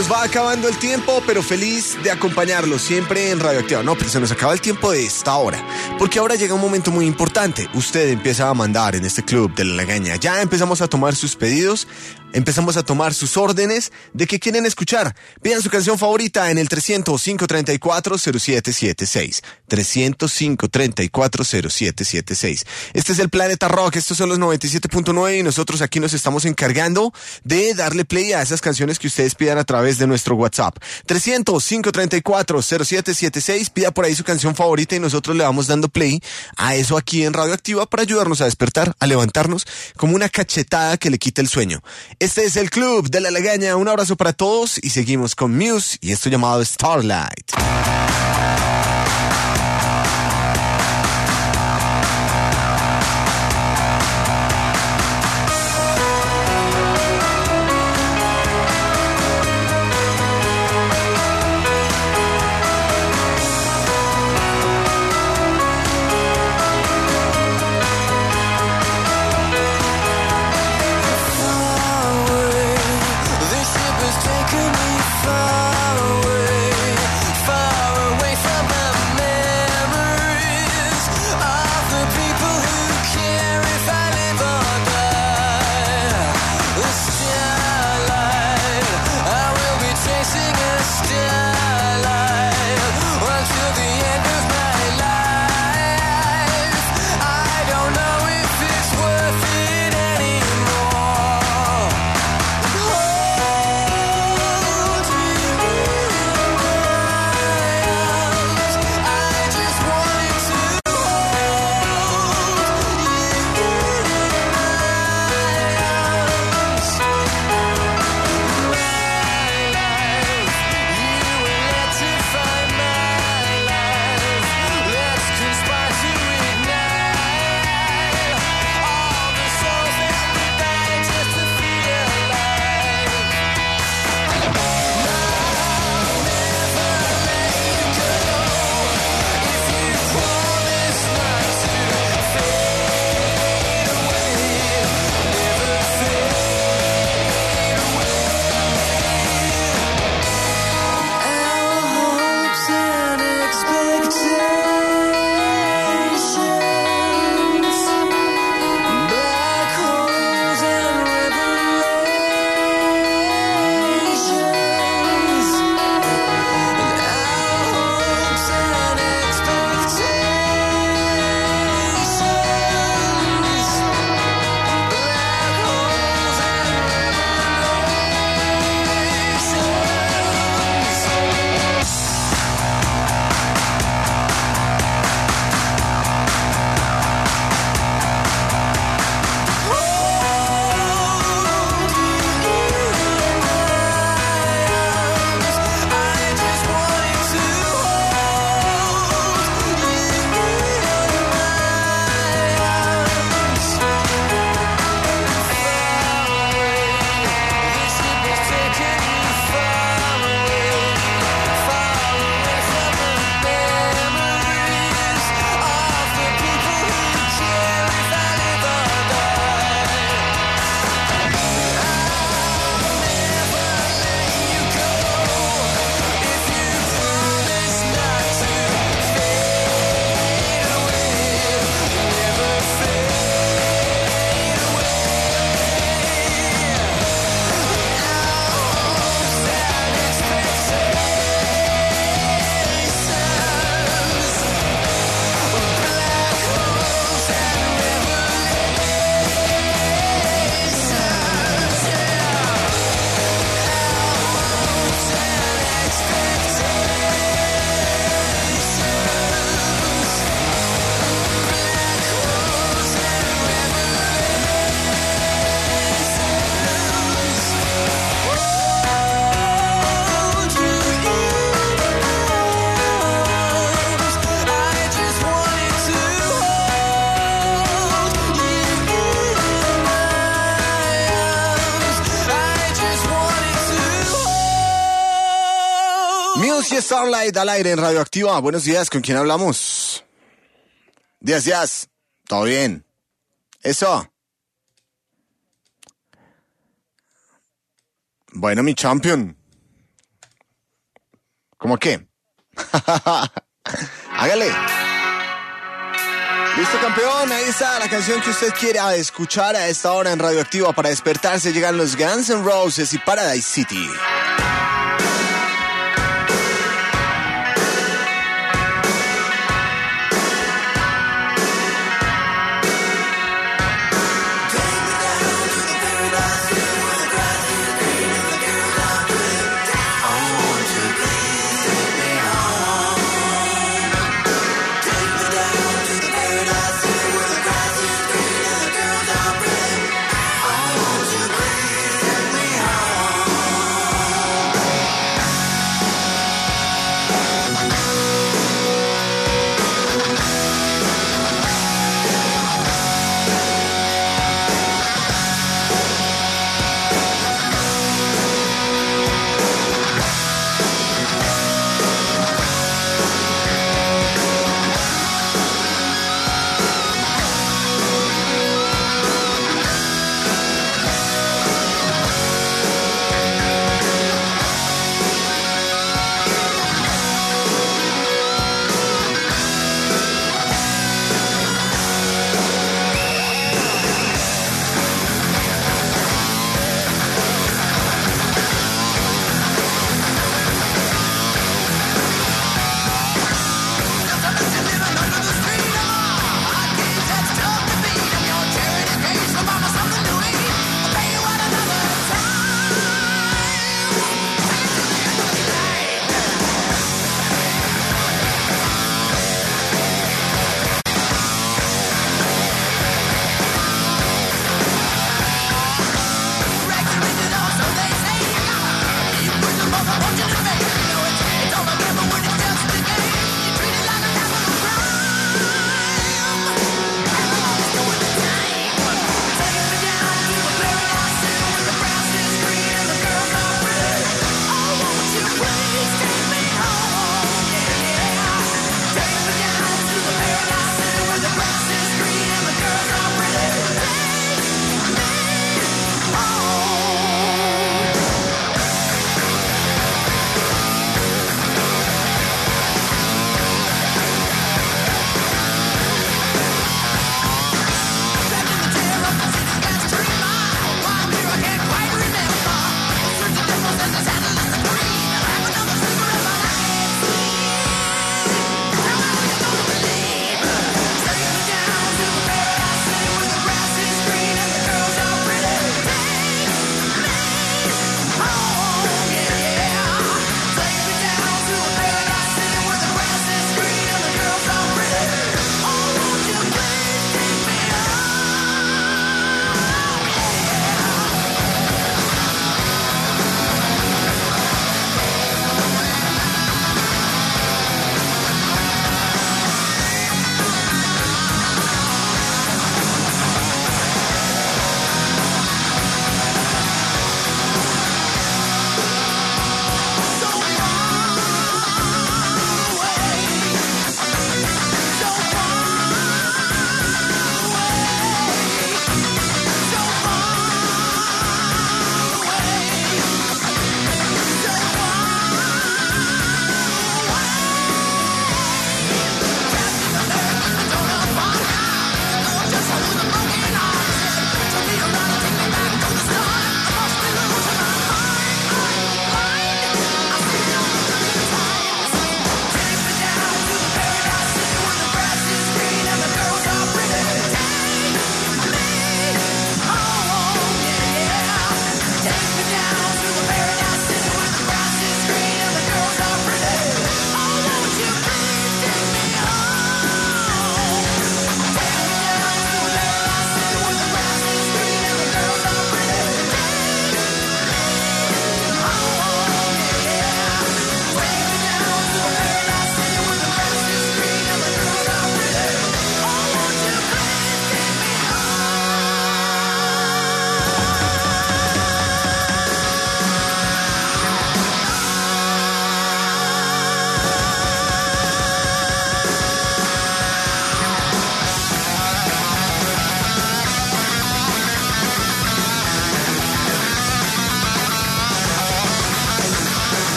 nos va acabando el tiempo, pero feliz de acompañarlos siempre en Radioactiva. No, pero se nos acaba el tiempo de esta hora, porque ahora llega un momento muy importante. Usted empieza a mandar en este club de la legaña. Ya empezamos a tomar sus pedidos, empezamos a tomar sus órdenes de qué quieren escuchar. Pidan su canción favorita en el 305-340776. 305-340776. Este es el Planeta Rock, estos son los 97.9 y nosotros aquí nos estamos encargando de darle play a esas canciones que ustedes pidan a través de nuestro WhatsApp. 305-340776. Pida por ahí su canción favorita y nosotros le vamos dando play a eso aquí en Radioactiva para ayudarnos a despertar, a levantarnos como una cachetada que le quita el sueño. Este es el Club de la Legaña. Un abrazo para todos y seguimos con Muse y esto llamado Starlight. Muse y Starlight al aire en Radioactiva. Buenos días, ¿con quién hablamos? Días. ¿Todo bien? Eso. Bueno, mi champion. ¿Cómo qué? Hágale. Listo, campeón, ahí está la canción que usted quiera escuchar a esta hora en Radioactiva. Para despertarse llegan los Guns N' Roses y Paradise City.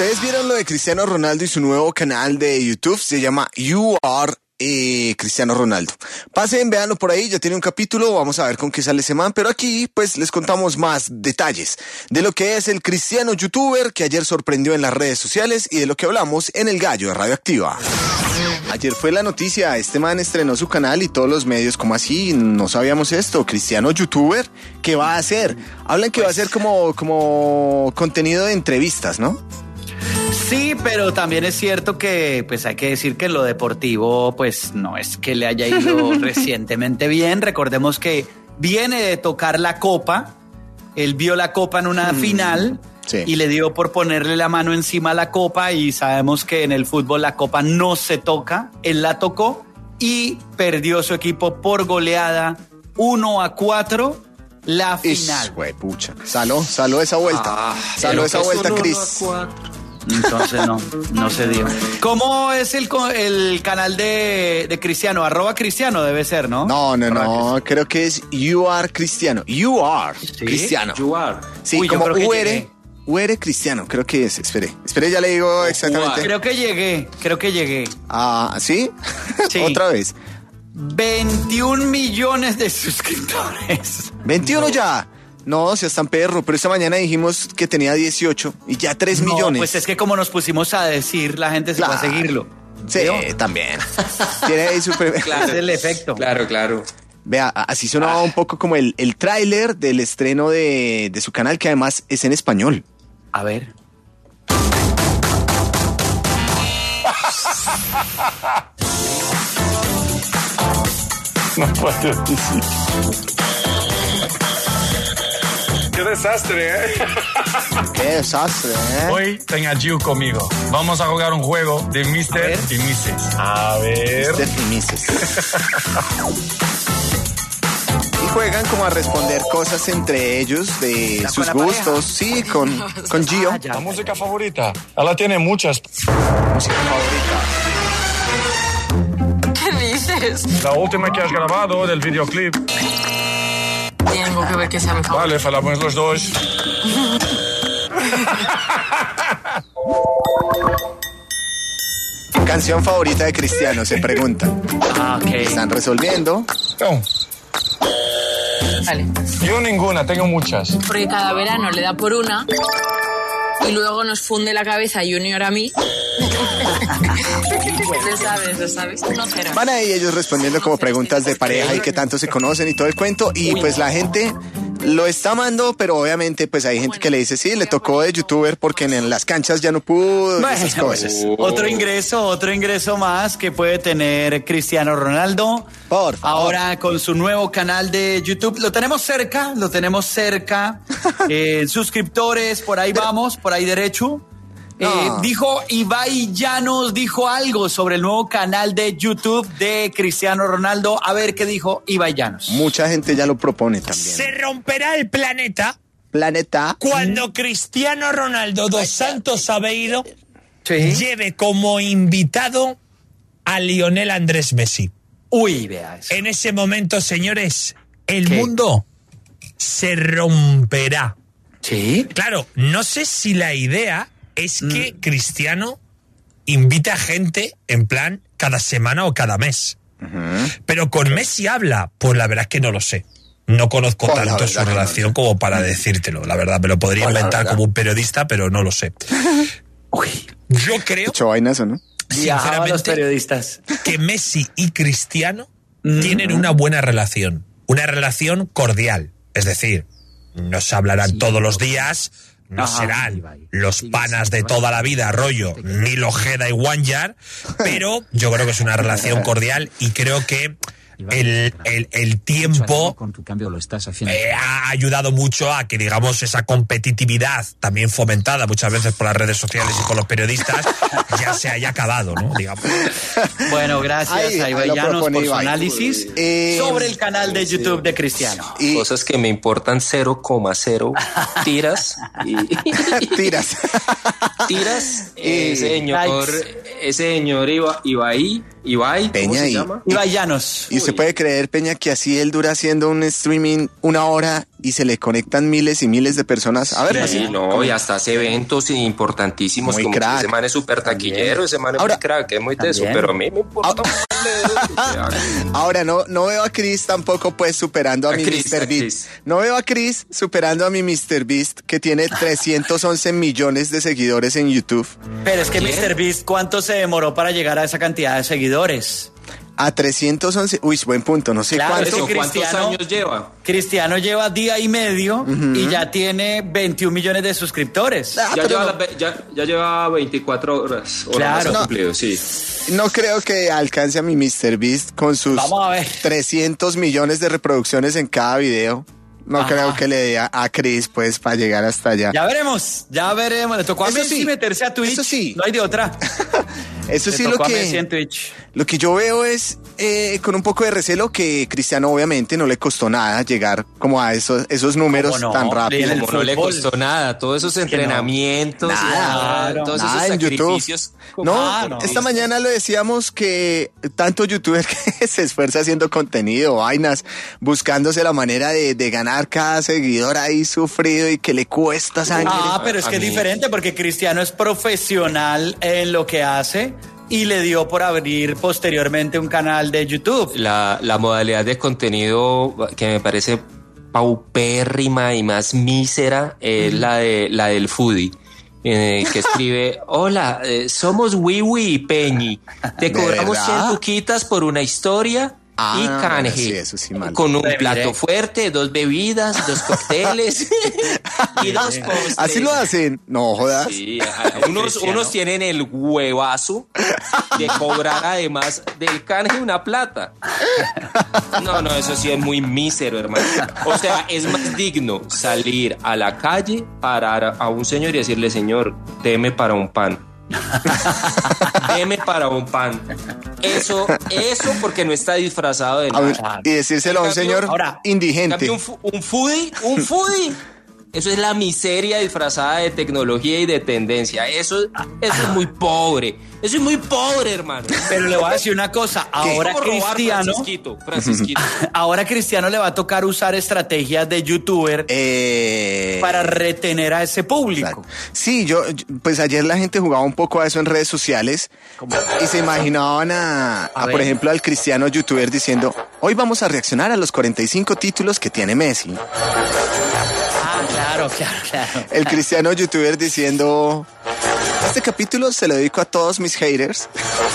Ustedes vieron lo de Cristiano Ronaldo y su nuevo canal de YouTube, se llama You Are Cristiano Ronaldo. Pasen, véanlo por ahí, ya tiene un capítulo, vamos a ver con qué sale ese man, pero aquí pues les contamos más detalles de lo que es el cristiano youtuber que ayer sorprendió en las redes sociales y de lo que hablamos en El Gallo de Radioactiva. Ayer fue la noticia, este man estrenó su canal y todos los medios, ¿cómo así? No sabíamos esto, cristiano youtuber, ¿qué va a hacer? Hablan que va a ser como contenido de entrevistas, ¿no? Sí, pero también es cierto que pues hay que decir que en lo deportivo pues no es que le haya ido recientemente bien. Recordemos que viene de tocar la copa, él vio la copa en una final y le dio por ponerle la mano encima a la copa y sabemos que en el fútbol la copa no se toca, él la tocó y perdió su equipo por goleada 1-4 la final. Pucha, saló esa vuelta, saló esa vuelta, Cris. Entonces no se dio. ¿Cómo es el canal de Cristiano? @Cristiano debe ser, ¿no? No, creo que es You Are Cristiano. You Are Cristiano. You Are. Sí, uy, como UR Cristiano, creo que es. Espere, ya le digo exactamente. Creo que llegué. Ah, ¿sí? Sí. Otra vez. 21 millones de suscriptores. 21 ya. No, si tan perro, pero esta mañana dijimos que tenía 18 y ya 3 millones. Pues es que como nos pusimos a decir, la gente se va a seguirlo. Sí, también. Tiene ahí su Claro, es el efecto. Claro. Vea, así sonaba un poco como el tráiler del estreno de su canal, que además es en español. A ver. No puedo decir. ¡Qué desastre, ¡Qué desastre, Hoy tengo a Gio conmigo. Vamos a jugar un juego de Mr. y Mrs. A ver. Mr. y Mrs. Y juegan como a responder cosas entre ellos de sus gustos. Sí, con Gio. La música favorita. Ella tiene muchas. Música favorita. ¿Qué dices? La última que has grabado del videoclip. Tengo que ver que sea mi favorito. Vale, falamos los dos. Canción favorita de Cristiano, se preguntan. Ok. Están resolviendo. No. Vale. Yo ninguna, tengo muchas. Porque cada verano le da por una y luego nos funde la cabeza Junior a mí. Lo sabes. 1-0. Van ahí ellos respondiendo como preguntas de pareja y que tanto se conocen y todo el cuento. Y pues la gente lo está amando, pero obviamente pues hay gente que le dice, sí, le tocó de youtuber porque en las canchas ya no pudo. Bueno, esas cosas. Otro ingreso más que puede tener Cristiano Ronaldo. Por favor. Ahora con su nuevo canal de YouTube. Lo tenemos cerca. Suscriptores, por ahí vamos, por ahí derecho. Dijo Ibai Llanos, dijo algo sobre el nuevo canal de YouTube de Cristiano Ronaldo. A ver qué dijo Ibai Llanos. Mucha gente ya lo propone también. Se romperá el planeta cuando Cristiano Ronaldo dos Santos Aveiro lleve como invitado a Lionel Andrés Messi. Uy, vea eso. En ese momento, señores, el mundo se romperá. Sí. Claro, no sé si la idea es que Cristiano invita a gente en plan cada semana o cada mes. Pero con Messi habla, pues la verdad es que no lo sé. No conozco tanto su relación como para decírtelo. La verdad, me lo podría inventar como un periodista, pero no lo sé. Yo creo, hecho vainazo, ¿no? Sinceramente, los periodistas, que Messi y Cristiano tienen una buena relación. Una relación cordial. Es decir, no se hablarán todos los días. No serán los panas de toda la vida, rollo Nilo Ojeda y Wanjar, pero yo creo que es una relación cordial y creo que el tiempo ha ayudado mucho a que, digamos, esa competitividad también fomentada muchas veces por las redes sociales y por los periodistas ya se haya acabado, ¿no? Digamos. Bueno, gracias a Ibai Llanos por su análisis sobre el canal de YouTube de Cristiano. Cosas que me importan 0,0 tiras. Tiras. Ese señor Ibai, Peña, ¿cómo se llama? Ibai Llanos. ¿Y usted puede creer, Peña, que así él dura haciendo un streaming 1 hora y se le conectan miles y miles de personas. A ver, sí, así. no, y hasta hace eventos importantísimos. Muy Como crack. ese man es súper taquillero, ese man es muy crack, es muy teso, pero a mí me importa. Ahora, no veo a Chris tampoco, pues, superando a mi Mr. Beast. No veo a Chris superando a mi Mr. Beast, que tiene 311 millones de seguidores en YouTube. Pero es que Mr. Beast, ¿cuánto se demoró para llegar a esa cantidad de seguidores? A 311, uy, buen punto, no sé Claro, cuánto. ¿Cuántos años lleva? Cristiano lleva día y medio y ya tiene 21 millones de suscriptores. Ya lleva 24 horas. Claro. Más cumplido, sí. No creo que alcance a mi Mr. Beast con sus Vamos a ver. 300 millones de reproducciones en cada video. No creo que le dé a Chris, pues, para llegar hasta allá. Ya veremos. Le tocó a Eso Messi sí, meterse a Twitch. eso sí. No hay de otra. Eso sí, Le tocó a Messi en Twitch. lo que yo veo es con un poco de recelo que Cristiano obviamente no le costó nada llegar como a esos números ¿Cómo no? tan rápido. El Como no le fútbol. costó nada, todos esos entrenamientos, todos esos Nada en sacrificios. YouTube. No, esta mañana lo decíamos que tanto youtuber que se esfuerza haciendo contenido, vainas, buscándose la manera de ganar cada seguidor ahí sufrido y que le cuesta sangre. Pero es que A es mí- diferente porque Cristiano es profesional en lo que hace y le dio por abrir posteriormente un canal de YouTube. La modalidad de contenido que me parece paupérrima y más mísera es la del foodie. Que escribe: hola, somos Wiwi y Peñi, te ¿De cobramos verdad? 100 tuquitas por una historia y canje, sí, eso sí, mal. con un Te plato miré. fuerte, 2 bebidas, 2 cócteles y 2 postres. Así lo hacen. No jodas. Sí, unos tienen el huevazo de cobrar además del canje una plata. No, eso sí es muy mísero, hermano. O sea, es más digno salir a la calle, parar a un señor y decirle: señor, deme para un pan. Deme para un pan. Eso porque no está disfrazado de A ver, nada. y decírselo a un En cambio, señor ahora, indigente. En cambio, un foodie. Eso es la miseria disfrazada de tecnología y de tendencia. Eso es muy pobre. Eso es muy pobre, hermano. Pero le voy a decir una cosa, ahora ¿Cómo robar, Cristiano, Francisquito. ahora Cristiano le va a tocar usar estrategias de youtuber para retener a ese público. Exacto. Sí, pues ayer la gente jugaba un poco a eso en redes sociales y se imaginaban por ejemplo, al Cristiano youtuber diciendo: hoy vamos a reaccionar a los 45 títulos que tiene Messi. Claro. El Cristiano youtuber diciendo: este capítulo se lo dedico a todos mis haters,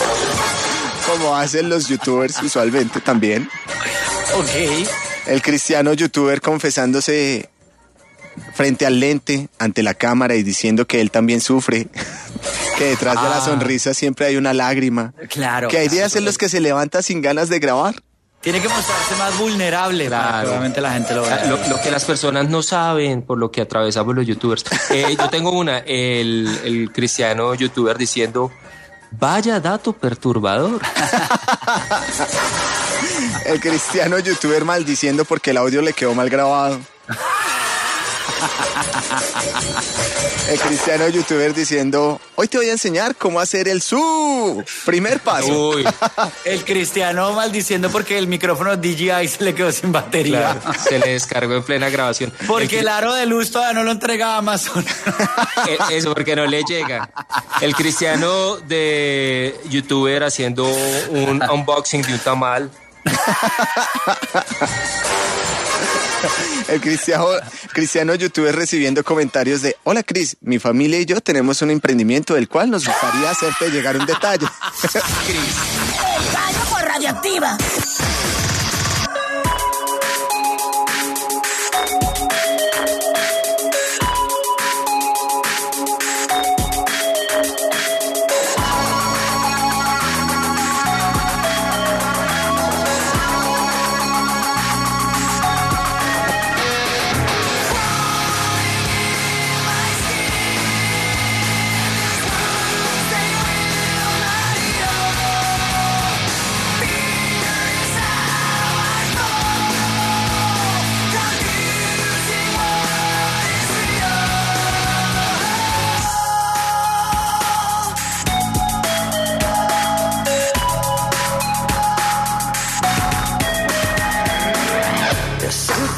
como hacen los youtubers usualmente también. Ok. El Cristiano youtuber confesándose frente al lente, ante la cámara, y diciendo que él también sufre, que detrás de la sonrisa siempre hay una lágrima, Claro. que hay días en los que se levanta sin ganas de grabar. Tiene que mostrarse más vulnerable para que obviamente la gente lo vea. Lo que las personas no saben por lo que atravesamos los youtubers. Yo tengo el cristiano youtuber diciendo: vaya dato perturbador. El Cristiano youtuber maldiciendo porque el audio le quedó mal grabado. El Cristiano youtuber diciendo: hoy te voy a enseñar cómo hacer el su primer paso. Uy, El Cristiano maldiciendo porque el micrófono DJI se le quedó sin batería. claro, se le descargó en plena grabación. Porque el aro de luz todavía no lo entregaba Amazon. Eso porque no le llega. El cristiano de youtuber haciendo un unboxing de un tamal. El cristiano youtuber recibiendo comentarios de: hola Cris, mi familia y yo tenemos un emprendimiento del cual nos gustaría hacerte llegar un detalle. ¡Baño por radioactiva!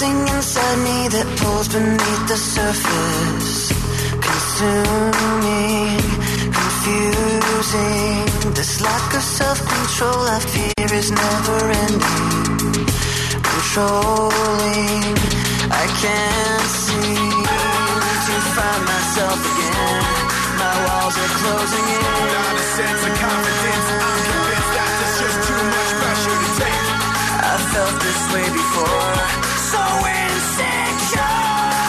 something inside me that pulls beneath the surface. Consuming, confusing. This lack of self-control I fear is never ending. Controlling, I can't seem to find myself again. My walls are closing in. Without a sense of confidence, I'm convinced that there's just too much pressure to take. I felt this way before, so insecure.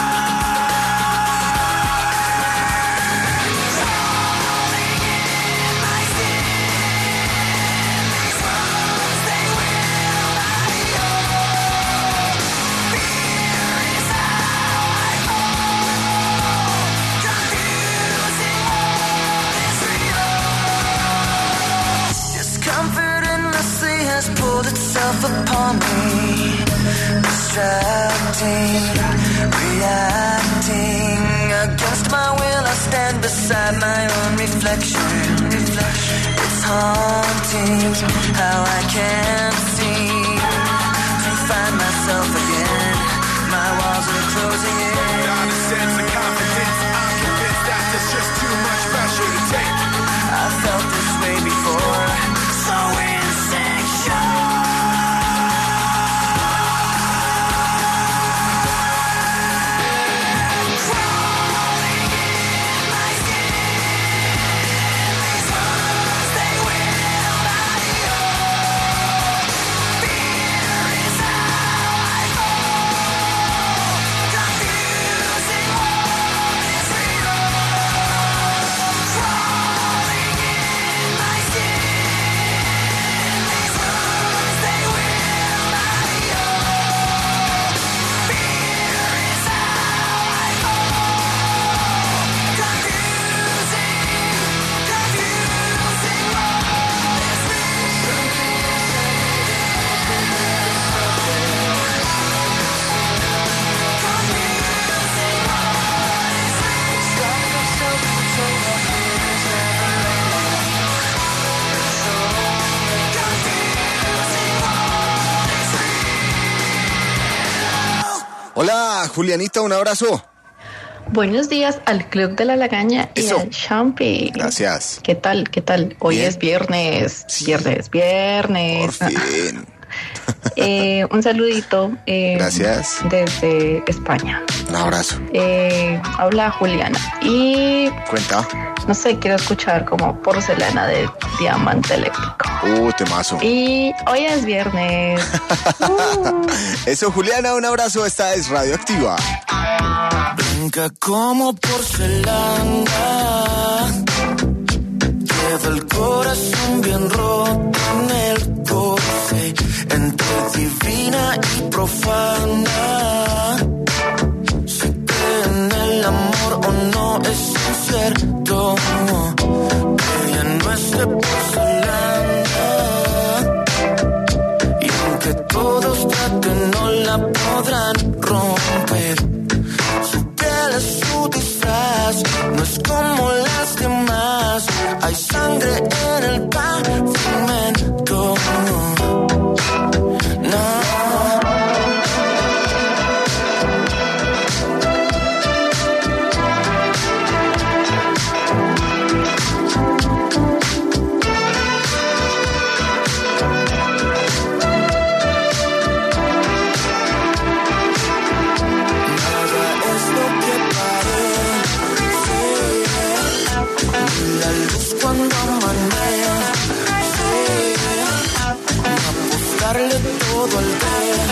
Crawling in my skin. These wounds, they will not heal. Fear is how I fall. Confusing what is real. Discomfort endlessly has pulled itself upon me. Distracting, reacting. Against my will I stand beside my own reflection. It's haunting how I can't seem to find myself again. My walls are closing in. Without a sense of confidence, I'm convinced that there's just too much pressure to take. I felt this way before, so insecure. Hola, Julianita, un abrazo. Buenos días al Club de la Lagaña y al Champi. Gracias. ¿Qué tal? ¿Qué tal? Hoy Bien. es viernes. Sí. Viernes. Por fin. Un saludito. Gracias. Desde España. Un abrazo. Habla Juliana. Y Cuenta. no sé, quiero escuchar como Porcelana de Diamante Eléctrico. Temazo. Y hoy es viernes. Eso, Juliana, un abrazo. Esta es Radioactiva. Blanca como porcelana, lleva el corazón bien roto en el coche, entre divina y profana. Si cree en el amor o no es incierto, ella no es de porcelana, y aunque todos traten no la podrán romper. Su disfraz no es como las demás. Hay sangre en el pavimento. No. Todo el ver,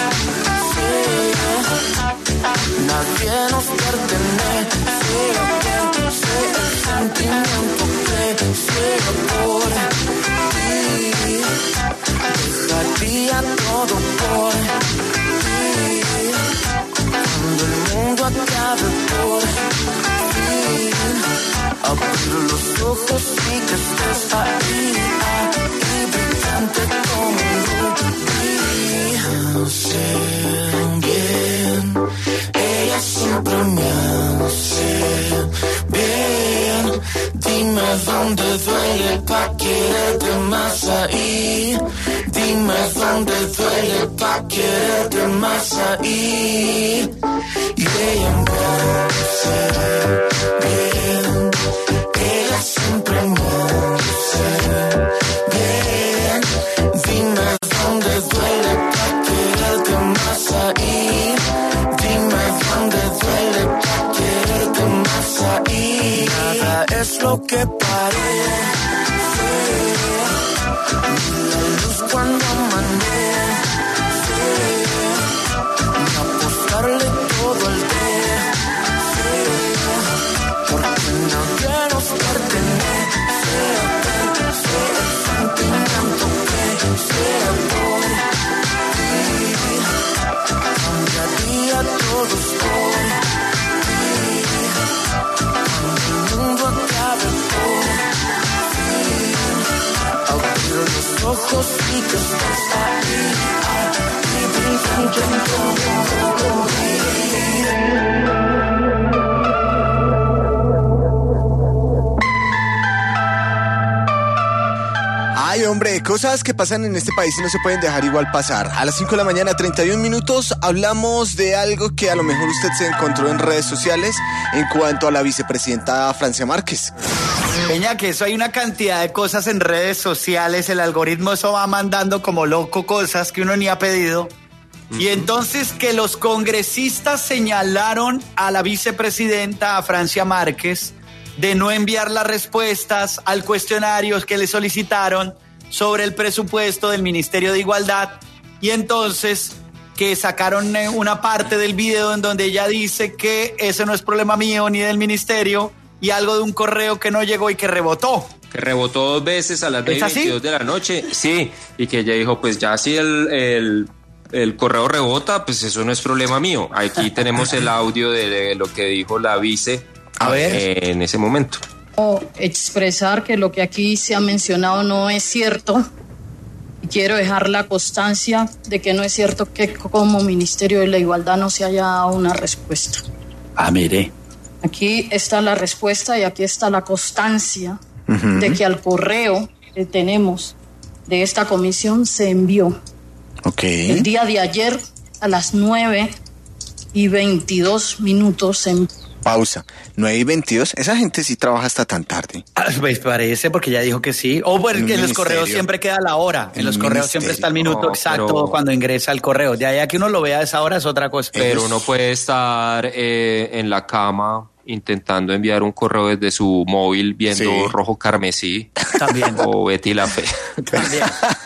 nadie nos pertenece, sé el sentimiento que ciego por ti, dejaría todo por ti, cuando el mundo acabe por ti, abrir los ojos y que estés ahí, brillante como un rubí. No sé bien, ella siempre me hace bien. Dime dónde duele pa' quererte más ahí. Dime Dime dónde duele pa' quererte más ahí. Y ella me bien, ella siempre me bien. Dime dónde duele pa' quererte más ahí. Dime dónde duele pa' quererte más ahí. Nada es lo que parece. La luz cuando amanece. Y apostarle todo el día. Porque nadie nos pertenece. El sentimiento que sea por ti. Cambiaría todo por ti. Cuando el mundo acabe por ti. Abrir los ojos y que estás ahí. Ay, hombre, cosas que pasan en este país y no se pueden dejar igual pasar. A las 5 de la mañana, 31 minutos, hablamos de algo que a lo mejor usted se encontró en redes sociales en cuanto a la vicepresidenta Francia Márquez. Peña, que eso hay una cantidad de cosas en redes sociales, el algoritmo eso va mandando como loco cosas que uno ni ha pedido. Y entonces que los congresistas señalaron a la vicepresidenta, a Francia Márquez, de no enviar las respuestas al cuestionario que le solicitaron sobre el presupuesto del Ministerio de Igualdad. Y entonces que sacaron una parte del video en donde ella dice que ese no es problema mío ni del ministerio, y algo de un correo que no llegó y que rebotó. Que rebotó 2 veces a las 9:22 de la noche. Sí, y que ella dijo, pues ya si el correo rebota, pues eso no es problema mío. Aquí tenemos el audio de lo que dijo la vice en ese momento. Expresar que lo que aquí se ha mencionado no es cierto. Y quiero dejar la constancia de que no es cierto que como Ministerio de la Igualdad no se haya dado una respuesta. Mire. Aquí está la respuesta y aquí está la constancia de que al correo que tenemos de esta comisión se envió. El día de ayer a las 9:22 se envió. Pausa. 9:22. Esa gente sí trabaja hasta tan tarde. Pues parece, porque ya dijo que sí. O porque en los correos siempre queda la hora. En los correos siempre está el minuto exacto cuando ingresa el correo. De ahí a que uno lo vea a esa hora es otra cosa. Pero uno puede estar en la cama intentando enviar un correo desde su móvil viendo Rojo Carmesí. También. O Betty la Fe. También.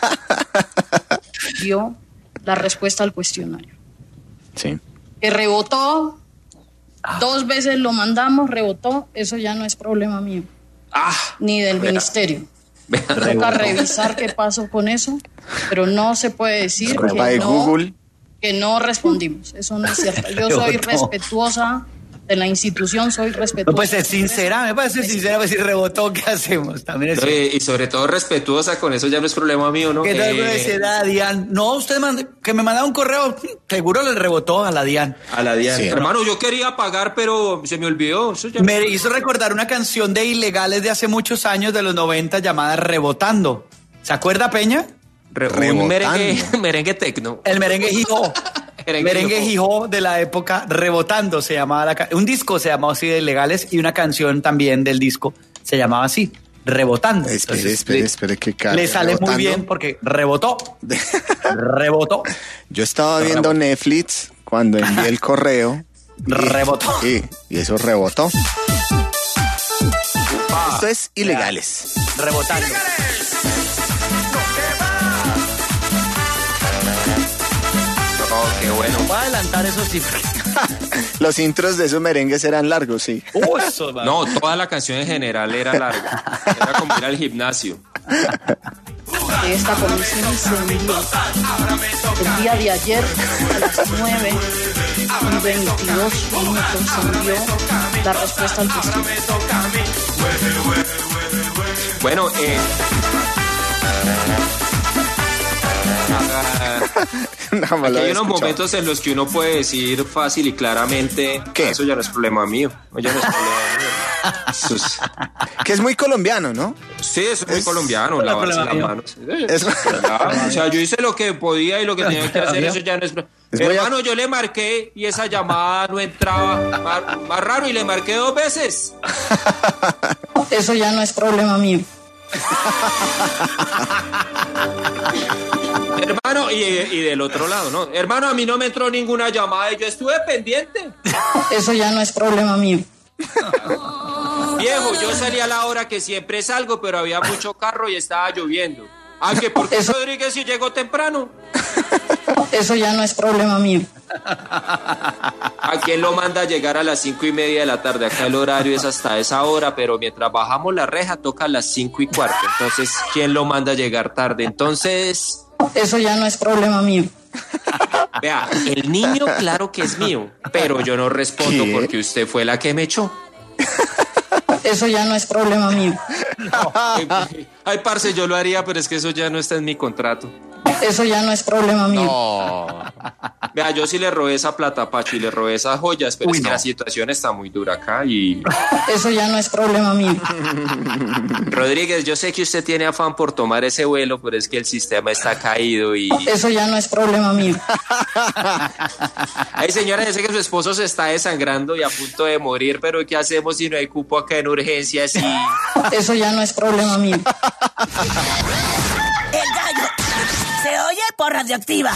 Dio la respuesta al cuestionario. Sí. Que rebotó. 2 veces lo mandamos, rebotó. Eso ya no es problema mío. Ni del ministerio. Toca revisar qué pasó con eso. Pero no se puede decir que no respondimos. Eso no es cierto. Yo soy respetuosa de la institución, soy respetuosa. No, pues es sincera, me parece sincera, pues si rebotó, ¿qué hacemos? También es y sobre todo respetuosa, con eso ya no es problema mío, ¿no? ¿Qué tal me decía Dian? No, usted que me mandaba un correo, seguro le rebotó a la Dian. A la Dian. Sí, hermano, yo quería pagar, pero se me olvidó. Eso ya me hizo recordar una canción de Ilegales de hace muchos años, de los 90, llamada Rebotando. ¿Se acuerda, Peña? Un merengue tecno. El merengue jijó. Merengue jijó de la época, Rebotando se llamaba un disco se llamaba así de Ilegales, y una canción también del disco se llamaba así, Rebotando. Espere que le sale rebotando. Muy bien porque rebotó. Rebotó. Yo estaba viendo Netflix cuando envié el correo. Rebotó. Y eso rebotó. Esto es Ilegales. Rebotando. Qué bueno. Voy a adelantar eso sí. Los intros de esos merengues eran largos, sí. No, toda la canción en general era larga. Era como ir al gimnasio. Esta comisión se envió el día de ayer a las 9:22 se envió la respuesta al cuestionario. Bueno, hay unos momentos en los que uno puede decir fácil y claramente que eso ya no es problema mío. Ya no es problema mío. Que es muy colombiano, ¿no? Sí, es muy colombiano, lavarse las manos. O sea, yo hice lo que podía y lo que tenía que hacer, eso ya no es... Hermano, yo le marqué y esa llamada no entraba. Más raro, y le marqué 2 veces. Eso ya no es problema mío. Hermano, y del otro lado, ¿no? Hermano, a mí no me entró ninguna llamada y yo estuve pendiente. Eso ya no es problema mío. Viejo, yo salí a la hora que siempre salgo, pero había mucho carro y estaba lloviendo. Ah, que por qué Rodríguez si llegó temprano. Eso ya no es problema mío. ¿A quién lo manda a llegar a las 5:30 de la tarde? Acá el horario es hasta esa hora, pero mientras bajamos la reja toca a las 5:15. Entonces, ¿quién lo manda a llegar tarde? Entonces... Eso ya no es problema mío. Vea, el niño claro que es mío, pero yo no respondo porque usted fue la que me echó. Eso ya no es problema mío. Ay, parce, yo lo haría, pero es que eso ya no está en mi contrato. Eso ya no es problema mío. No. Vea, yo sí le robé esa plata a Pacho y le robé esas joyas, pero es que la situación está muy dura acá y... Eso ya no es problema mío. Rodríguez, yo sé que usted tiene afán por tomar ese vuelo, pero es que el sistema está caído y... Eso ya no es problema mío. Ay, señora, yo sé que su esposo se está desangrando y a punto de morir, pero ¿qué hacemos si no hay cupo acá en urgencias? Eso ya no es problema mío. El gallo se oye por Radioactiva.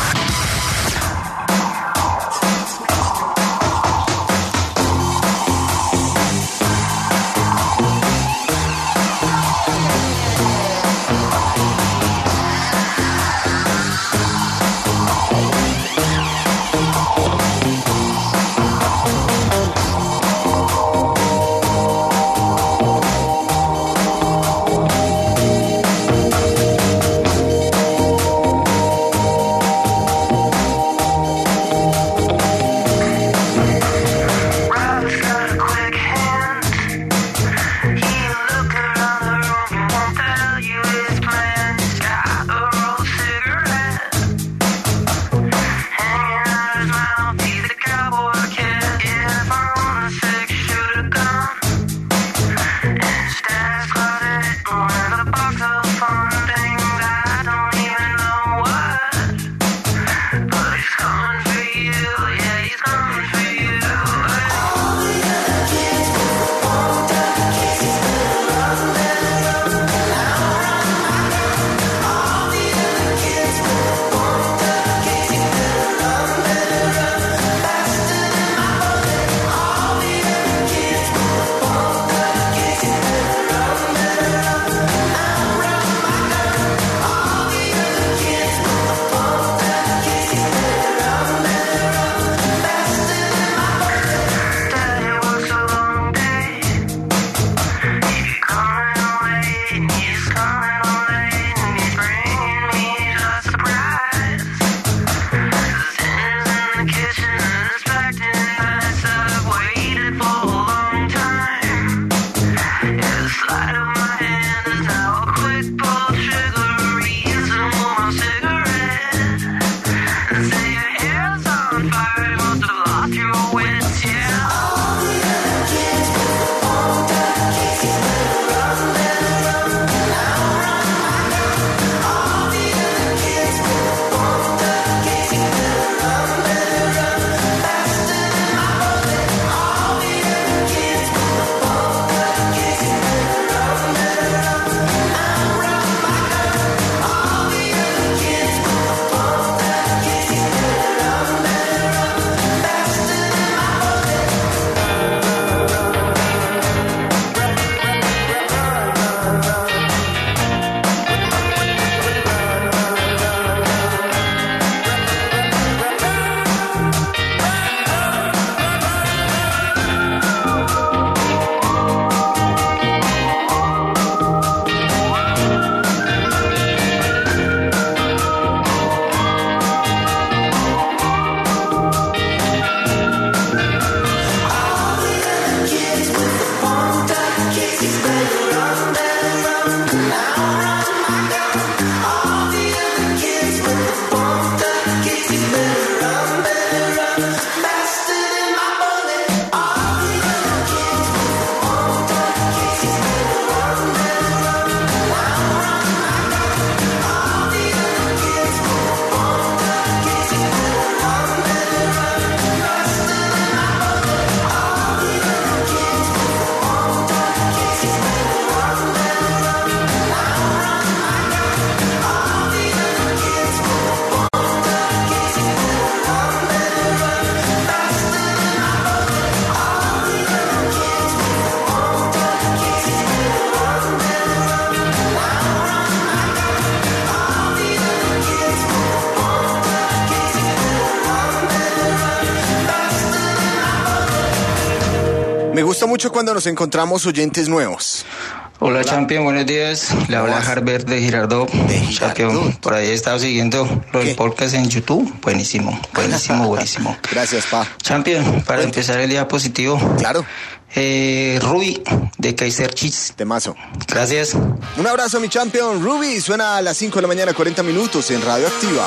Me gusta mucho cuando nos encontramos oyentes nuevos. Hola, Champion, buenos días. Le habla Harbert de Girardot. Champion, por ahí he estado siguiendo lo del podcast en YouTube. Buenísimo. Gracias, pa. Champion, para empezar el día positivo. Claro. Ruby, de Kaiser Cheese. Temazo. Gracias. Un abrazo, mi champion. Ruby suena a las 5 de la mañana, 40 minutos en Radio Activa.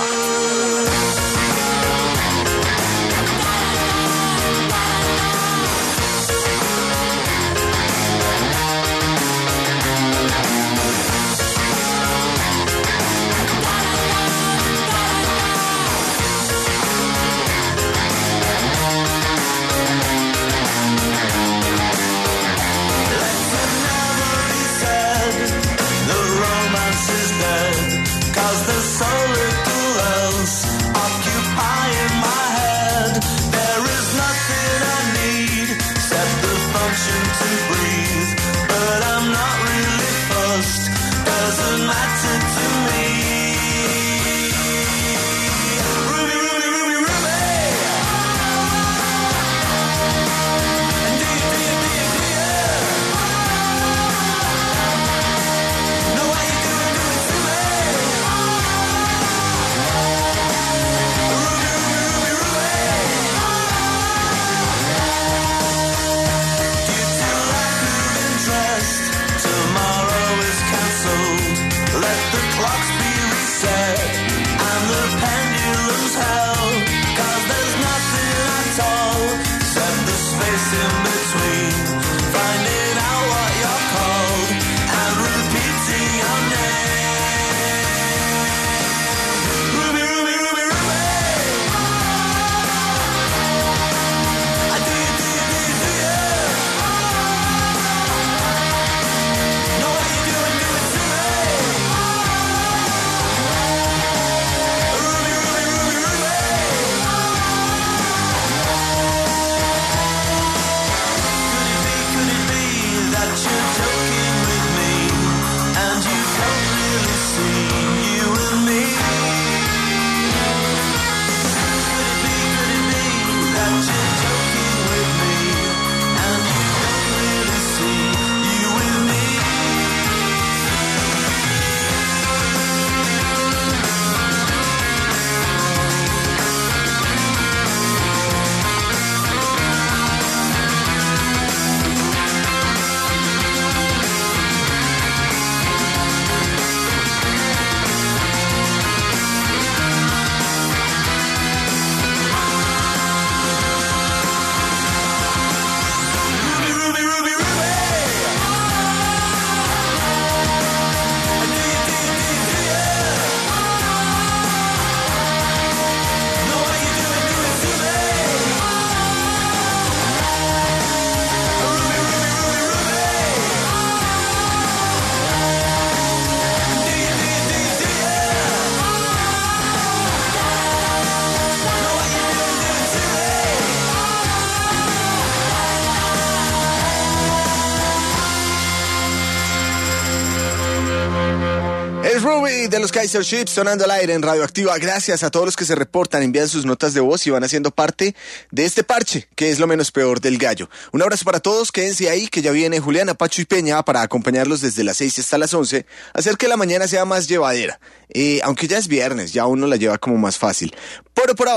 Ruby de los Kaiser Chiefs sonando al aire en Radio Activa. Gracias a todos los que se reportan, envían sus notas de voz y van haciendo parte de este parche, que es lo menos peor del gallo. Un abrazo para todos, quédense ahí, que ya viene Juliana, Pacho y Peña para acompañarlos desde las 6 hasta las 11, hacer que la mañana sea más llevadera. Aunque ya es viernes, ya uno la lleva como más fácil. Pero por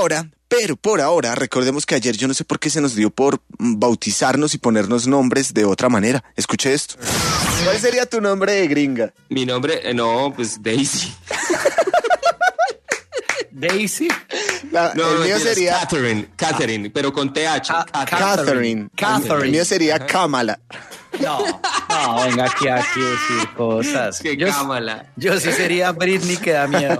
ahora, recordemos que ayer yo no sé por qué se nos dio por bautizarnos y ponernos nombres de otra manera. Escuche esto. ¿Cuál sería tu nombre de gringa? Mi nombre, pues Daisy. Daisy. El mío sería Catherine, pero con TH. Catherine. El mío sería Kamala. No, venga aquí a decir cosas. Que Kamala. Yo sí sería Britney, que da miedo.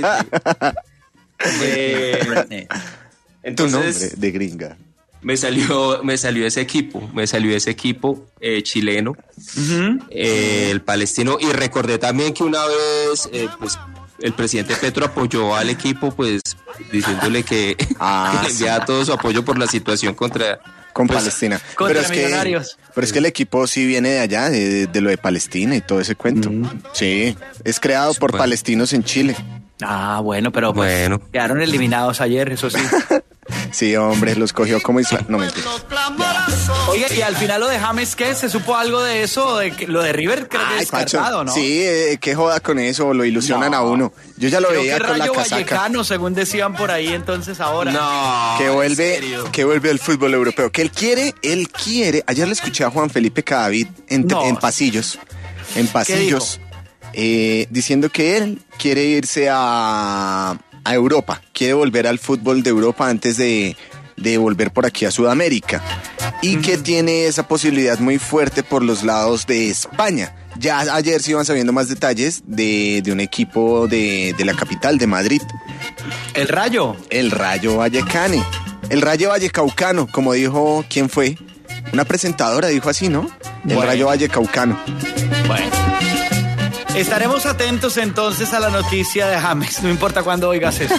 Britney. Entonces, tu nombre de gringa. Me salió ese equipo chileno, el palestino, y recordé también que una vez pues el presidente Petro apoyó al equipo, pues diciéndole que le enviaba todo su apoyo por la situación con Palestina. Contra Millonarios. Pero es que el equipo sí viene de allá, de lo de Palestina y todo ese cuento. Sí, es creado por palestinos en Chile. Bueno, pero quedaron eliminados ayer, eso sí. Sí, hombre, los cogió como Isla. No, mentira. Oye, y al final lo de James, ¿qué? ¿Se supo algo de eso? Lo de River creo que es descartado, ¿no? Sí, qué joda con eso, lo ilusionan a uno. Yo ya lo veía con la casaca. Vallecano, según decían por ahí, entonces ahora. No, que vuelve el fútbol europeo. Que él quiere. Ayer le escuché a Juan Felipe Cadavid en pasillos, diciendo que él quiere irse a Europa, quiere volver al fútbol de Europa antes de volver por aquí a Sudamérica, y que tiene esa posibilidad muy fuerte por los lados de España. Ya ayer se iban sabiendo más detalles de un equipo de la capital, de Madrid. ¿El Rayo? El Rayo Vallecano. El Rayo Vallecaucano, como dijo, ¿quién fue? Una presentadora dijo así, ¿no? El Rayo Vallecaucano. Bueno. Estaremos atentos entonces a la noticia de James, no importa cuándo oigas eso.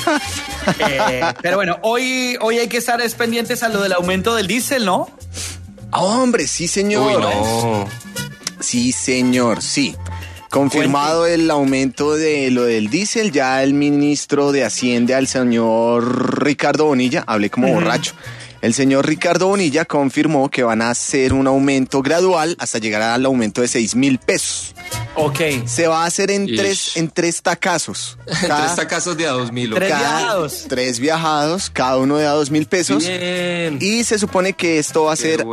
Pero bueno, hoy hay que estar pendientes a lo del aumento del diésel, ¿no? Hombre, sí, señor. Uy, no. Sí, señor, sí. Confirmado el aumento de lo del diésel, ya el ministro de Hacienda, el señor Ricardo Bonilla, hablé como borracho. El señor Ricardo Bonilla confirmó que van a hacer un aumento gradual hasta llegar al aumento de 6,000 pesos. Ok. Se va a hacer en tres tacazos. Tres tacazos de a 2,000. Tres viajados, cada uno de a 2,000 pesos. Bien. Y se supone que esto va a ser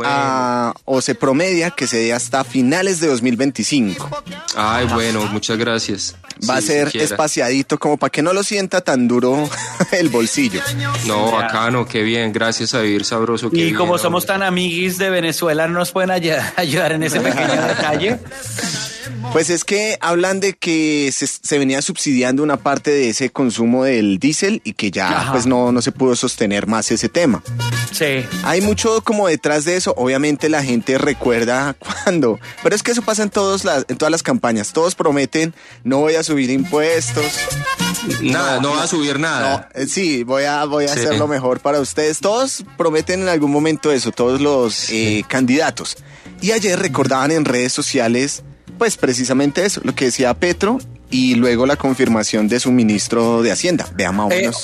o se promedia que se dé hasta finales de 2025. Ay, bueno, muchas gracias. Va a ser espaciadito, como para que no lo sienta tan duro el bolsillo. No, bacano, qué bien, gracias a vivir sabroso. Y bien, como somos tan amiguis de Venezuela, ¿no nos pueden ayudar en ese pequeño detalle? Pues es que hablan de que se venía subsidiando una parte de ese consumo del diésel y que ya pues no se pudo sostener más ese tema. Sí. Hay mucho como detrás de eso. Obviamente la gente recuerda cuando, pero es que eso pasa en todas las campañas. Todos prometen, no voy a subir impuestos. Nada, no va a subir nada. No, sí, voy a hacer lo mejor para ustedes. Todos prometen en algún momento eso, todos los candidatos. Y ayer recordaban en redes sociales pues precisamente eso, lo que decía Petro y luego la confirmación de su ministro de Hacienda. Veamos más o menos.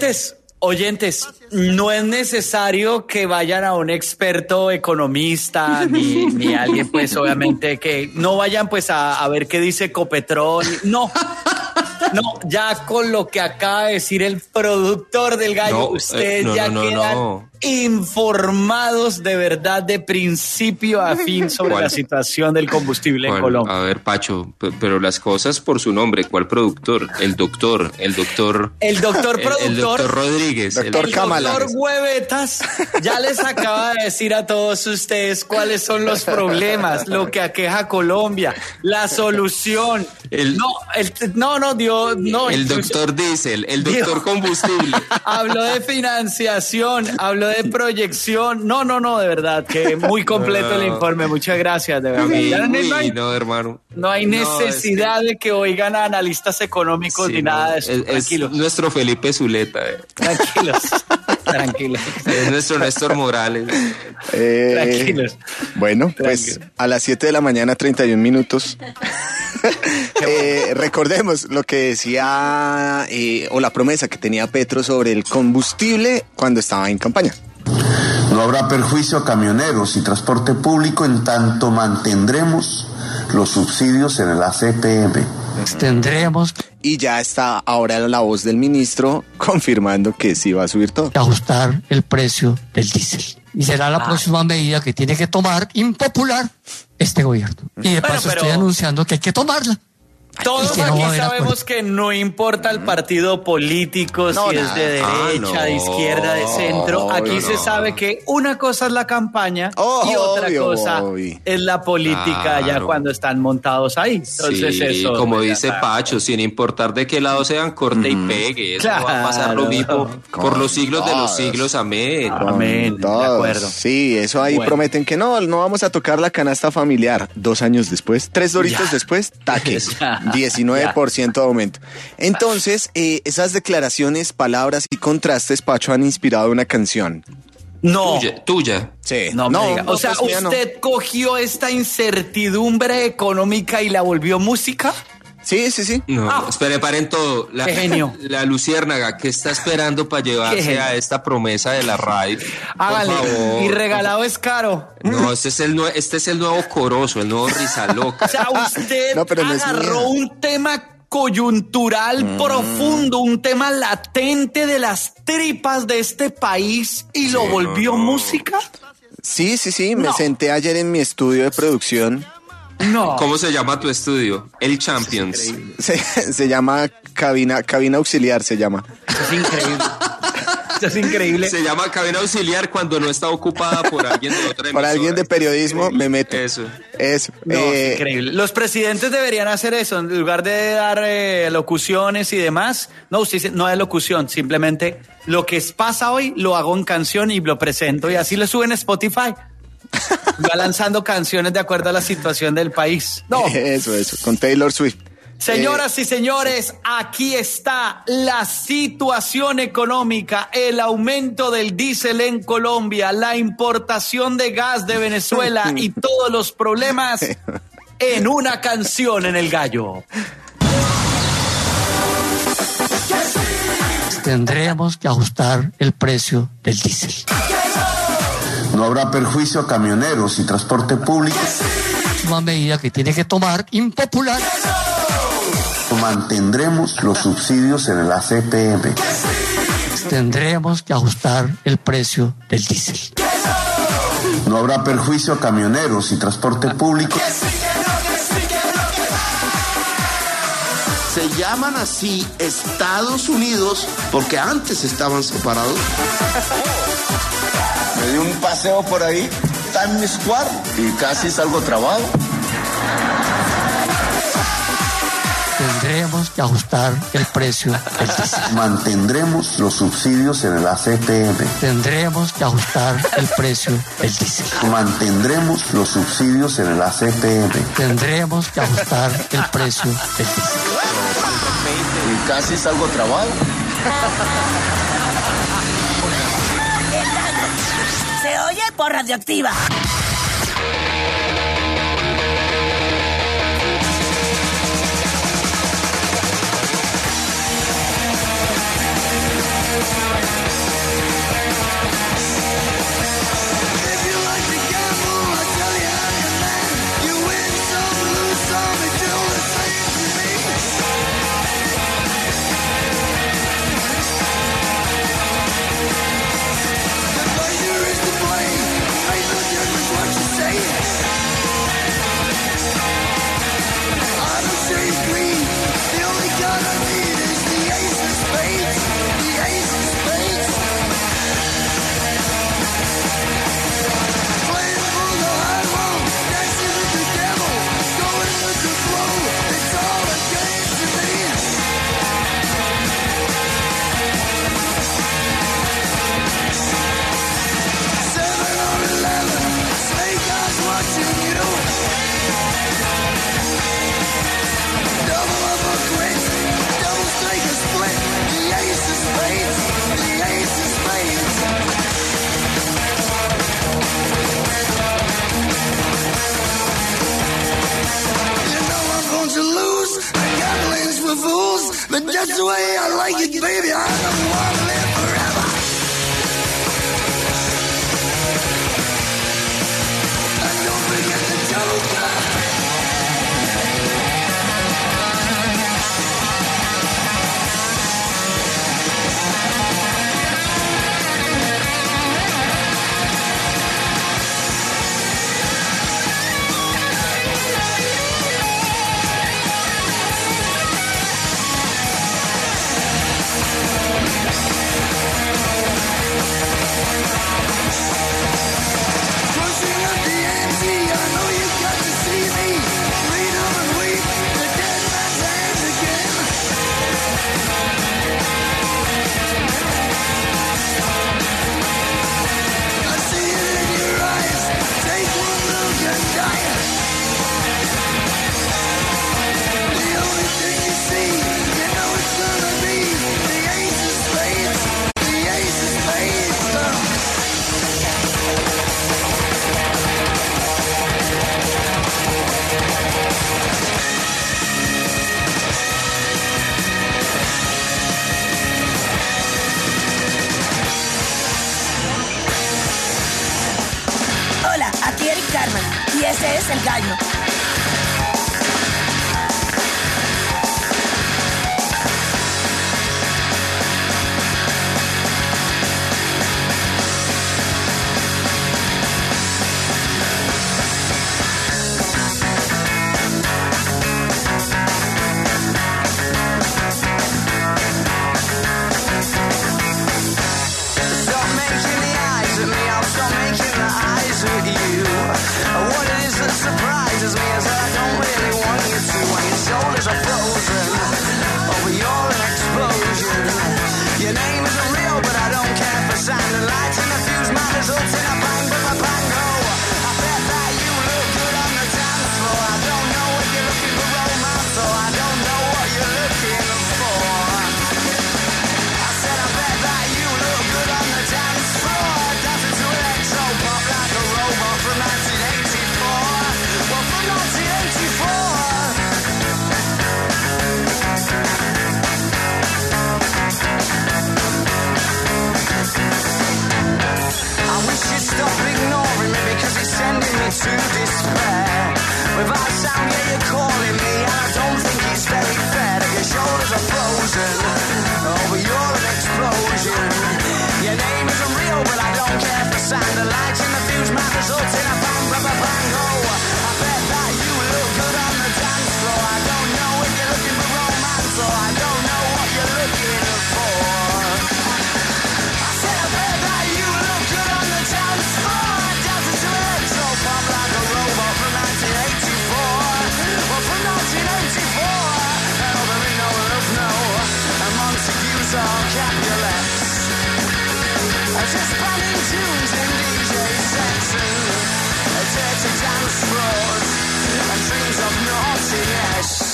Oyentes, no es necesario que vayan a un experto economista ni alguien pues obviamente que no vayan pues a ver qué dice Ecopetrol. No, ya con lo que acaba de decir el productor del gallo, ustedes quedan informados de verdad de principio a fin sobre la situación del combustible en Colombia. A ver, Pacho, pero las cosas por su nombre. ¿Cuál productor? El doctor productor. El doctor Rodríguez. Doctor Cámara. Doctor Huevetas ya les acaba de decir a todos ustedes cuáles son los problemas, lo que aqueja a Colombia, la solución. El doctor Diesel, el doctor Combustible. Habló de financiación, habló de proyección. No, de verdad, que muy completo el informe. Muchas gracias, de verdad. Hermano. No hay necesidad de que oigan a analistas económicos ni nada de eso. Tranquilos. Es nuestro Felipe Zuleta. Tranquilos. Es nuestro Néstor Morales. Tranquilos. Bueno, pues a las 7 de la mañana, 31 minutos. Recordemos lo que decía o la promesa que tenía Petro sobre el combustible cuando estaba en campaña. No habrá perjuicio a camioneros y transporte público en tanto mantendremos los subsidios en el ACPM. Tendremos. Y ya está ahora la voz del ministro confirmando que sí va a subir todo. Ajustar el precio del diésel. Y será la próxima medida que tiene que tomar impopular este gobierno. Y de paso estoy anunciando que hay que tomarla. Todos aquí sabemos que no importa el partido político, si es de derecha, de izquierda, de centro. Aquí se sabe que una cosa es la campaña y otra cosa es la política ya cuando están montados ahí. Entonces eso. Como dice Pacho, sin importar de qué lado sean, corte y pegue. Eso va a pasar lo mismo por los siglos de los siglos. Amén. Amén. De acuerdo. Sí, eso ahí prometen que no vamos a tocar la canasta familiar. 2 años después, 3 doritos después, taques. 19% de aumento. Entonces, esas declaraciones, palabras y contrastes, Pacho, han inspirado una canción. No. Tuya. Sí. No, o sea, pues, ¿usted cogió esta incertidumbre económica y la volvió música? Sí. No, espere, paren todo. Qué genio. La luciérnaga, ¿qué está esperando para llevarse a esta promesa de la RAI? Hágale, y regalado es caro. No, este es el nuevo Corozo, el nuevo Rizaloca. O sea, usted agarró un tema coyuntural profundo, un tema latente de las tripas de este país y lo volvió música. Sí, me senté ayer en mi estudio de producción. No. ¿Cómo se llama tu estudio? El Champions. Se llama cabina auxiliar, se llama. Eso es increíble. Eso es increíble. Se llama cabina auxiliar cuando no está ocupada por alguien de otra emisora. Por alguien de periodismo me meto. Eso. No, es increíble. Los presidentes deberían hacer eso. En lugar de dar locuciones y demás. No, usted dice, no es locución. Simplemente lo que pasa hoy lo hago en canción y lo presento. Y así lo suben a Spotify. Va lanzando canciones de acuerdo a la situación del país. No. Eso, con Taylor Swift. Señoras y señores, aquí está la situación económica, el aumento del diésel en Colombia, la importación de gas de Venezuela y todos los problemas en una canción en El Gallo. Tendremos que ajustar el precio del diésel. No habrá perjuicio a camioneros y transporte público. Es una medida que tiene que tomar impopular. Mantendremos los subsidios en el ACPM. Tendremos que ajustar el precio del diésel. No habrá perjuicio a camioneros y transporte público. Se llaman así Estados Unidos porque antes estaban separados. Me di un paseo por ahí, Times Square, y casi salgo trabado. Tendremos que ajustar el precio del diésel. Mantendremos los subsidios en el ACPM. Tendremos que ajustar el precio del diésel. Mantendremos los subsidios en el ACPM. Tendremos que ajustar el precio del diésel. Y casi salgo trabado. Se oye por Radioactiva. But that's the way I like it, baby. I don't want to live forever. And don't forget the joker. Carmen. Y ese es el gallo. Surprises me as I don't really want you to. When your shoulders are frozen, oh, you're an explosion. Your name isn't real, but I don't care for sound and lights and the fuse. My results in a bang, but my bang go. I bet that you look good on the dance floor. I don't know if you're looking for romance, or I don't know what you're looking for. I said I bet that you look good on the dance floor. Dancing to electro pop like a robot from 1984. Well, from 1984. I wish you'd stop ignoring me because it's sending me to despair. Without sound, yeah, you're calling me, and I don't think it's very fair that your shoulders are frozen. Oh, but you're an explosion. Your name isn't real, but I don't care for sound. The lights in the fuse, my results in a bang, bang, bang, bang. Oh, I bet that you look good on the dance floor. I don't know if you're looking for romance, or I don't know what you're looking for. I said I bet that you look good on the dance floor. Dancing to electro pop like a robot from 1984. Well, from 1984. Oh, there ain't no love, no. And Montagues or Capulets. Just banning tunes in DJ sets and dirty dance floors and dreams of naughtiness.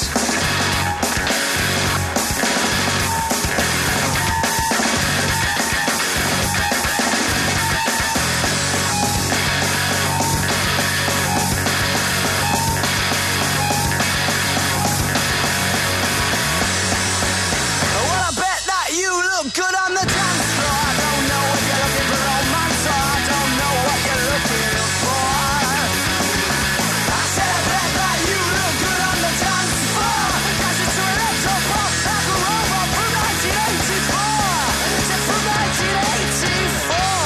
Well, I bet that you look good on the dance floor. I don't know if you're looking for romance, or I don't know what you're looking for. I said I bet that you look good on the dance floor. Dancing to electro pop like a robot from 1984. Just from 1984.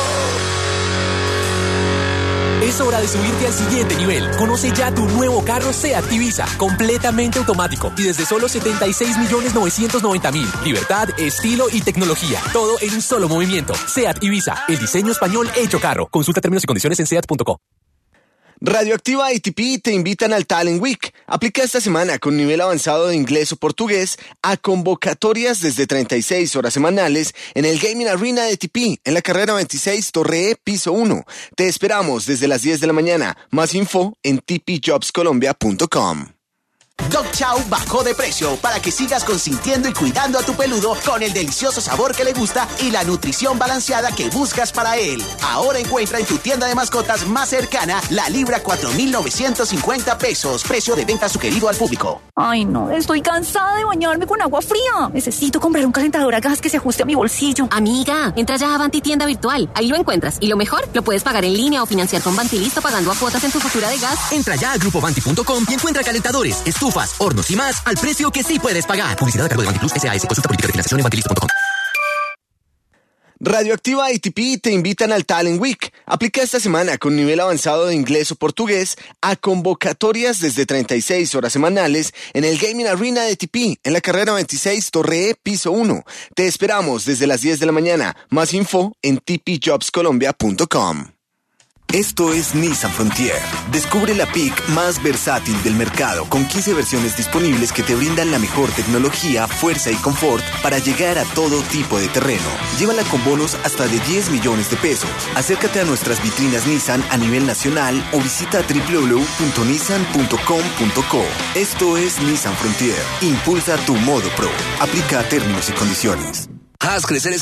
Es hora de subirte al siguiente nivel. Conoce ya tu nuevo carro SEAT Ibiza, completamente automático y desde solo 76.990.000. Libertad, estilo y tecnología, todo en un solo movimiento. SEAT Ibiza, el diseño español hecho carro. Consulta términos y condiciones en seat.co. Radioactiva y ATP te invitan al Talent Week. Aplica esta semana con nivel avanzado de inglés o portugués a convocatorias desde 36 horas semanales en el Gaming Arena de ATP, en la carrera 26 Torre E, piso 1. Te esperamos desde las 10 de la mañana. Más info en tpjobscolombia.com. Dog Chow bajó de precio para que sigas consintiendo y cuidando a tu peludo con el delicioso sabor que le gusta y la nutrición balanceada que buscas para él. Ahora encuentra en tu tienda de mascotas más cercana la libra 4.950 pesos, precio de venta sugerido al público. Ay, no, estoy cansada de bañarme con agua fría. Necesito comprar un calentador a gas que se ajuste a mi bolsillo. Amiga, entra ya a Vanti Tienda Virtual. Ahí lo encuentras. Y lo mejor, lo puedes pagar en línea o financiar con Vanti Listo pagando a cuotas en tu factura de gas. Entra ya a grupovanti.com y encuentra calentadores, estufas, hornos y más al precio que sí puedes pagar. Publicidad a cargo de Vanti Plus SAS. Consulta política de financiación en vantilisto.com. Radioactiva y ATP te invitan al Talent Week. Aplica esta semana con nivel avanzado de inglés o portugués a convocatorias desde 36 horas semanales en el Gaming Arena de ATP, en la carrera 26 Torre E, piso 1. Te esperamos desde las 10 de la mañana. Más info en tpjobscolombia.com. Esto es Nissan Frontier. Descubre la PIC más versátil del mercado con 15 versiones disponibles que te brindan la mejor tecnología, fuerza y confort para llegar a todo tipo de terreno. Llévala con bonos hasta de 10 millones de pesos. Acércate a nuestras vitrinas Nissan a nivel nacional o visita www.nissan.com.co. Esto es Nissan Frontier. Impulsa tu modo pro. Aplica términos y condiciones. Haz crecer ese